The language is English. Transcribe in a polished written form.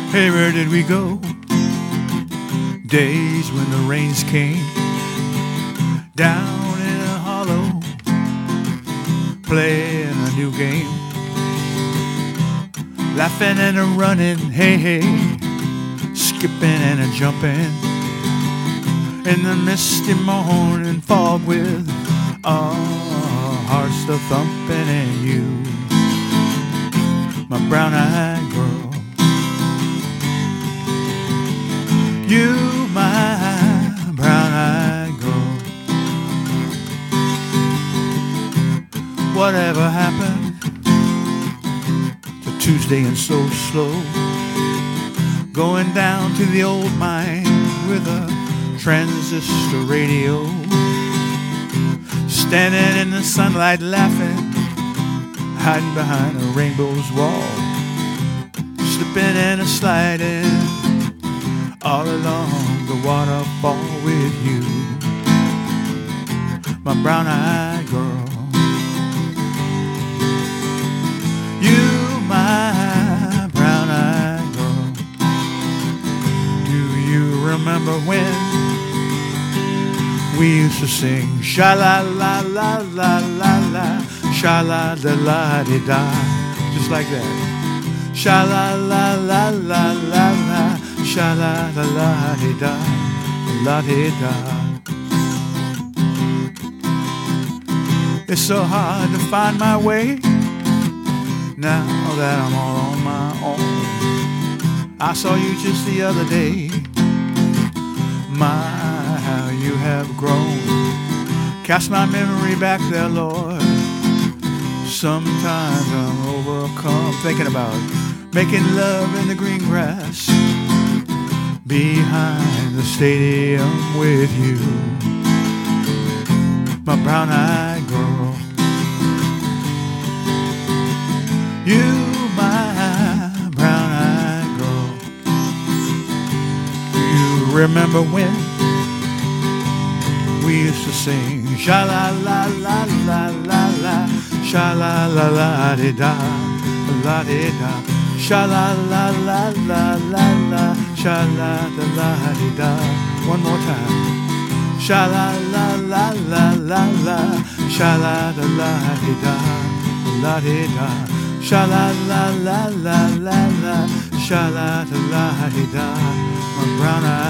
Hey, where did we go? Days when the rains came down in a hollow, playing a new game, laughing and a running, hey, hey, skipping and a jumping in the misty morning fog with our hearts still thumping, and you, my brown-eyed girl, you, my brown-eyed girl. Whatever happened to Tuesday and so slow, going down to the old mine with a transistor radio, standing in the sunlight laughing, hiding behind a rainbow's wall, slipping and a sliding all along the waterfall with you, my brown-eyed girl. You, my brown-eyed girl. Do you remember when we used to sing sha-la-la-la-la-la-la, sha-la-da-la-di-da, just like that, sha-la-la-la-la-la-la, sha-la-da-la-di-da, la-di-da. It's so hard to find my way now that I'm all on my own. I saw you just the other day. My, how you have grown. Cast my memory back there, Lord. Sometimes I'm overcome thinking about making love in the green grass behind the stadium with you, my brown-eyed girl. You, my brown-eyed girl. Do you remember when we used to sing sha-la-la-la-la-la-la, sha-la-la-la-di-da, la-di-da, sha-la-la-la-la-la-la, sha-la-la-la-di-da. One more time. Sha-la-la-la-la-la-la, sha-la-la-la-di-da, la-di-da, sha-la-la-la-la-la-la, sha-la-la-la-di-da, my brown-eyed